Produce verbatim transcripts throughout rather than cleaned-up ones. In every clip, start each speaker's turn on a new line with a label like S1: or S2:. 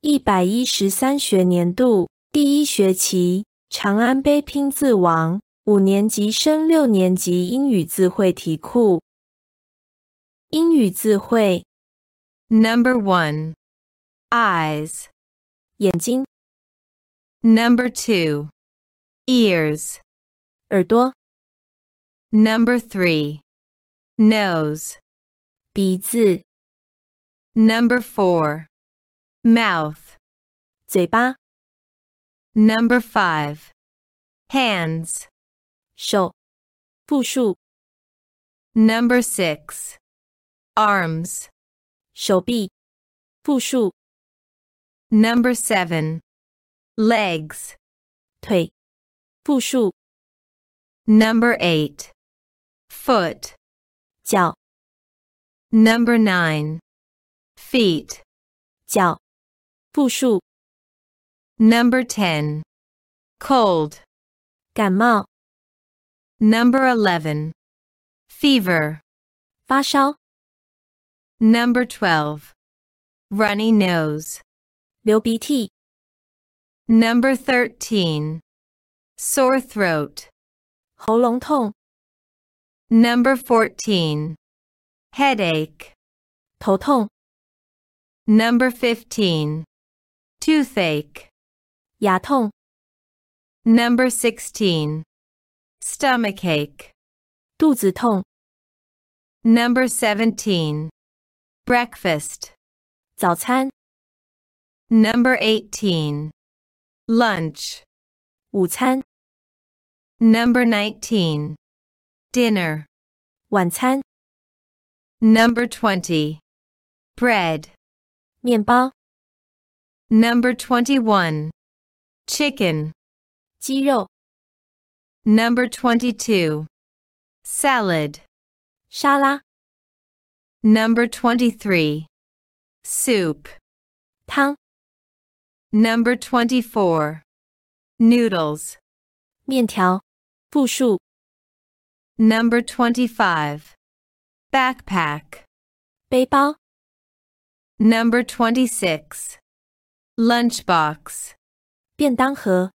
S1: 一百一十三学年度第一学期长安杯拼字王五年级升六年级英语字汇题库。英语字汇
S2: Number one. Eyes.
S1: 眼睛
S2: Number two. Ears.
S1: 耳朵
S2: Number three. Nose.
S1: 鼻子
S2: Number four. Mouth.
S1: 嘴巴
S2: Number five. Hands.
S1: 手复数
S2: Number six. Arms.
S1: 手臂复数
S2: Number seven. Legs.
S1: 腿复数
S2: Number eight. Foot.
S1: 脚
S2: Number nine. Feet.
S1: 脚复数
S2: Number ten. Cold.
S1: 感冒
S2: Number eleven. Fever.
S1: 发烧
S2: Number twelve. Runny nose.
S1: 流鼻涕
S2: Number thirteen. Sore throat.
S1: 喉咙痛
S2: Number fourteen. Headache.
S1: 头痛
S2: Number fifteen. Toothache.
S1: 牙痛
S2: Number sixteen. Stomachache.
S1: 肚子痛
S2: Number seventeen. Breakfast.
S1: 早餐
S2: Number eighteen. Lunch.
S1: 午餐
S2: Number nineteen. Dinner.
S1: 晚餐
S2: Number twenty. Bread.
S1: 面包
S2: Number twenty-one. Chicken.
S1: 鸡肉
S2: Number twenty-two. Salad.
S1: 沙拉
S2: Number twenty-three. Soup.
S1: 汤
S2: Number twenty-four. Noodles.
S1: 面条复数
S2: Number twenty-five. Backpack.
S1: 背包
S2: Number twenty-six. Lunchbox.
S1: 便当盒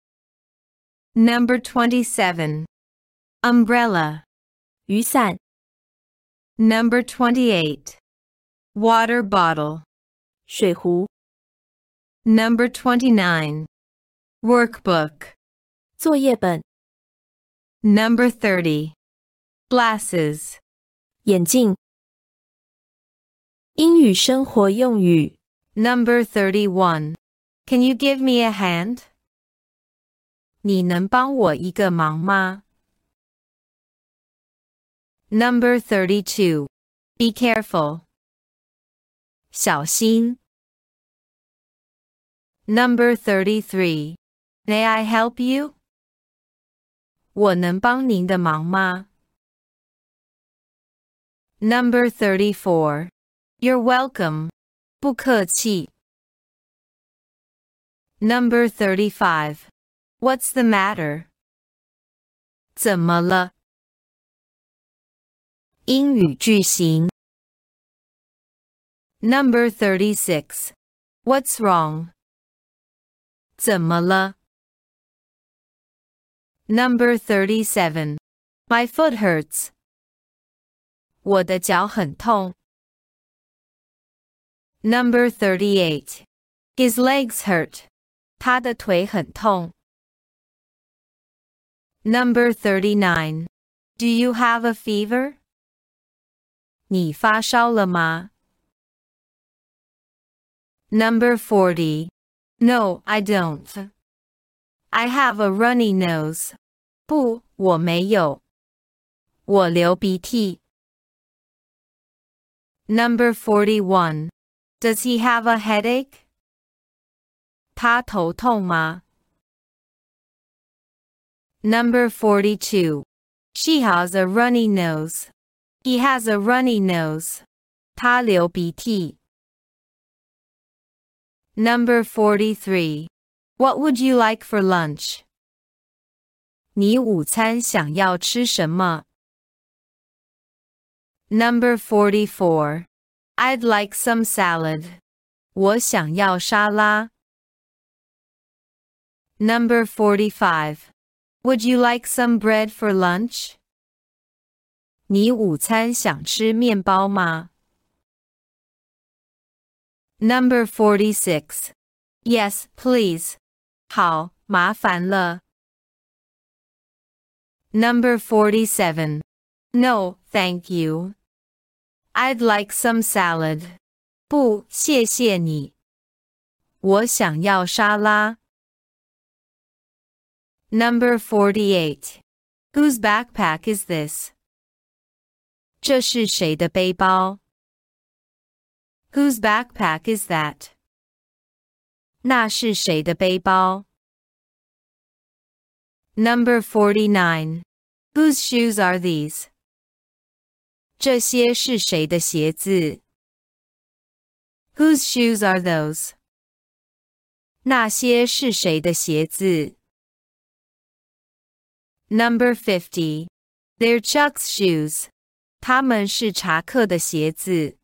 S2: Number twenty-seven. Umbrella.
S1: 雨伞
S2: Number twenty-eight. Water bottle.
S1: 水壶
S2: Number twenty-nine. Workbook.
S1: 作业本
S2: Number thirty. Glasses.
S1: 眼镜英语生活用语
S2: Number thirty-one. Can you give me a hand? 你能帮我一个忙吗？ Number thirty-two. Be careful. 小心。Number thirty-three. May I help you? 我能帮您的忙吗？ Number thirty-four. You're welcome. 不客气。Number thirty-five. What's the matter? 怎么了？英语句型。Number thirty-six. What's wrong? 怎么了？ Number thirty-seven. My foot hurts. 我的脚很痛。Number thirty-eight. His legs hurt. 他的腿很痛。Number thirty-nine. Do you have a fever? 你发烧了吗？ Number forty. No, I don't. I have a runny nose. 不，我没有。我流鼻涕。Number forty-one. Does he have a headache? 他头痛吗？ Number forty-two. She has a runny nose. He has a runny nose. 他流鼻涕。Number forty-three. What would you like for lunch? 你午餐想要吃什么？ Number forty-four. I'd like some salad. 我想要沙拉。 Number forty-five. Would you like some bread for lunch? 你午餐想吃面包吗？ Number forty-six. Yes, please. 好，麻烦了。Number forty-seven. No, thank you. I'd like some salad. 不，谢谢你。我想要沙拉。Number forty-eight. Whose backpack is this? 这是谁的背包？ Whose backpack is that? 那是谁的背包？ Number forty-nine. Whose shoes are these? 这些是谁的鞋子？ Whose shoes are those? 那些是谁的鞋子？ Number fifty. They're Chuck's shoes. 他们是查克的鞋子。